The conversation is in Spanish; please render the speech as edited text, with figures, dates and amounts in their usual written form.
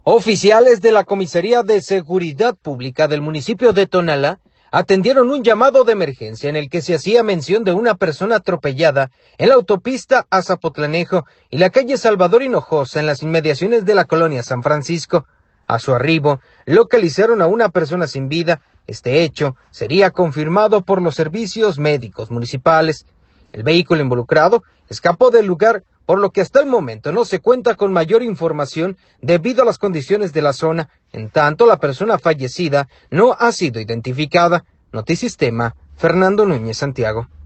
Oficiales de la Comisaría de Seguridad Pública del municipio de Tonalá atendieron un llamado de emergencia en el que se hacía mención de una persona atropellada en la autopista Azapotlanejo y la calle Salvador Hinojosa en las inmediaciones de la colonia San Francisco. A su arribo, localizaron a una persona sin vida. Este hecho sería confirmado por los servicios médicos municipales. El vehículo involucrado escapó del lugar, por lo que hasta el momento no se cuenta con mayor información debido a las condiciones de la zona. En tanto, la persona fallecida no ha sido identificada. Notisistema, Fernando Núñez, Santiago.